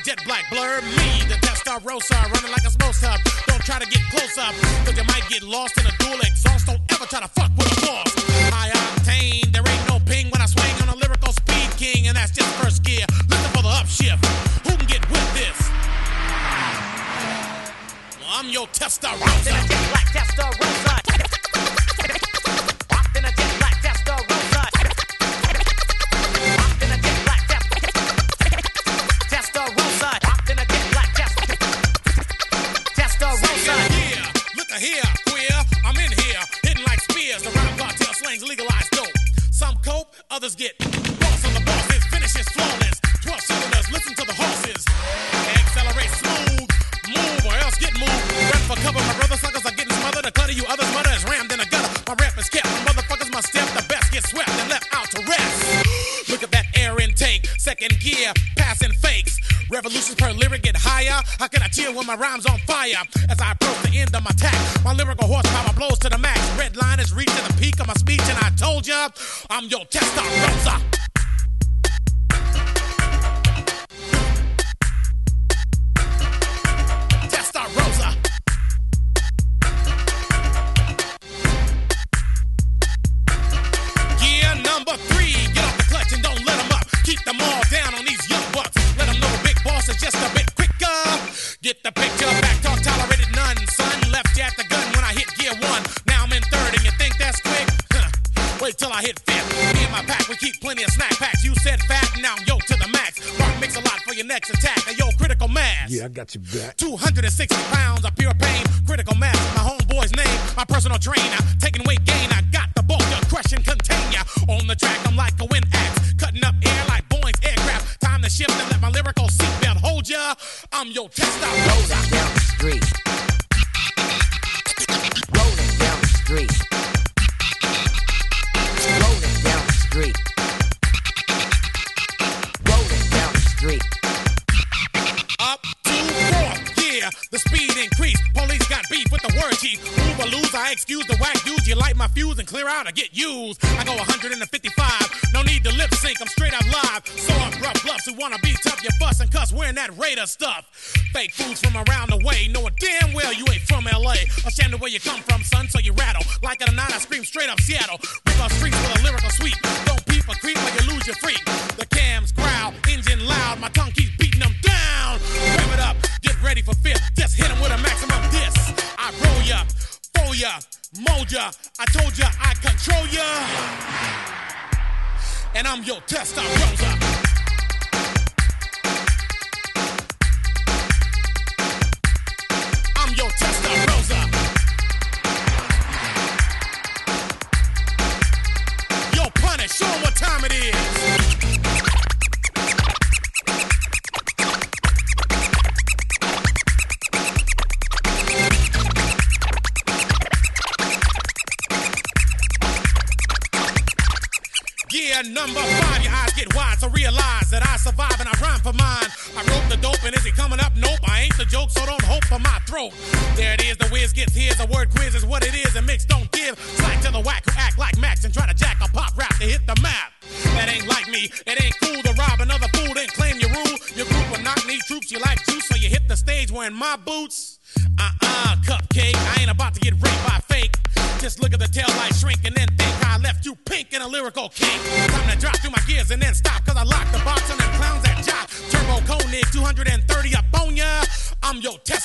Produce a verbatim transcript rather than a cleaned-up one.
jet black blur. Me, the Testarossa, running like a smoke stop. Don't try to get close up, cause you might get lost in a dual exhaust. Don't ever try to fuck with a boss. High octane, there ain't no ping when I swing on a lyrical speed king, and that's just first gear. Listen for the upshift. Who can get with this? Well, I'm your Testarossa. Rocked in a jet black Testarossa. Rocked in a jet black Testarossa. Rocked in a jet black Testarossa. Rocked in a jet black Testarossa. Yeah, look a here, queer. I'm in here, hitting like spears. The rhyme cartel slangs legalized dope. Some cope, others get boss on the bosses. Finishes flawless. Twelve cylinders, listen to the horses. Accelerate smooth, move or else get moved. Run for cover, my brother suckers are getting smothered. The clutter you others mother is rammed in a gutter. My rap is kept, my motherfuckers must step. The best get swept and left out to rest. Look at that air intake, second gear, passing fakes. Revolutions per lyric get higher. How can I chill when my rhyme's on fire? As I approach the end of my tack, my lyrical horsepower blows to the max. Red line is reaching the peak of my speech, and I told ya, I'm your Testarossa. Testarossa. Gear number three, get off the clutch and don't let them up. Keep them all down on these young bucks. Let them know the big boss is just a bit quicker. Get the picture, back talk tolerated none. Son left you at the gun when I hit gear one. Now I'm in third and you think that's quick? Huh. Wait till I hit fifth. Me and my pack, we keep plenty of snack packs. You said fat, now yo to the max. Mark makes a lot for your next attack. Hey, yo, critical mass. Yeah, I got you back. two hundred sixty pounds of pure pain. Critical mass is my homeboy's name. My personal trainer, taking weight gain. I got the bulk, your crushing contain ya. On the track, I'm like a wind axe. Cutting up air like Boeing's aircraft. Time to shift and let my lyrical seatbelt hold ya. I'm your Testarossa. Rolling down the street. Rolling down the street. Rolling down the street. Rolling down the street. Up to fourth gear, the speed increased. Police got beef with the word chief. Move or lose, I excuse the whack dudes. You light my fuse and clear out or get used. I go one hundred fifty-five, no need to lip sync, I'm straight up live. So up rough bluffs who wanna be tough, you fuss and cuss wearing that Raider stuff. Fake fools from around the way, knowing damn well you ain't from L A. Ashamed of where you come from, son, so you rattle. Like it or not, I scream straight up Seattle. Rip up streets with a lyrical sweep. Don't peep or creep or you lose your freak. The cams growl, engine loud, my tongue keeps beating them down. Rev it up, get ready for fifth. Just hit them with a maximum diss. I roll ya, fool ya, mold ya. I told ya I control ya. And I'm your Testarossa. I'm your Testarossa. Yo, Punish, show 'em what time it is. Gear number five, your eyes get wide, so realize that I survive and I rhyme for mine. I wrote the dope, and is he coming up? Nope, I ain't the joke, so don't hope for my throat. There it is, the whiz gets here's a word quiz is what it is, and mix don't give. Slack to the whack who act like Max and try to jack a pop rap to hit the map. That ain't like me, it ain't cool to rob another fool, then claim your rule. Your group will not need troops, you like juice, so you hit the stage wearing my boots. Uh-uh, cupcake, I ain't about to get raped by fake. Just look at the tail light shrink and then think I left you pink in a lyrical kink. Time to drop through my gears and then stop, cause I lock the box on them clowns that jock. Turbo Koenig, two hundred thirty up on ya. I'm your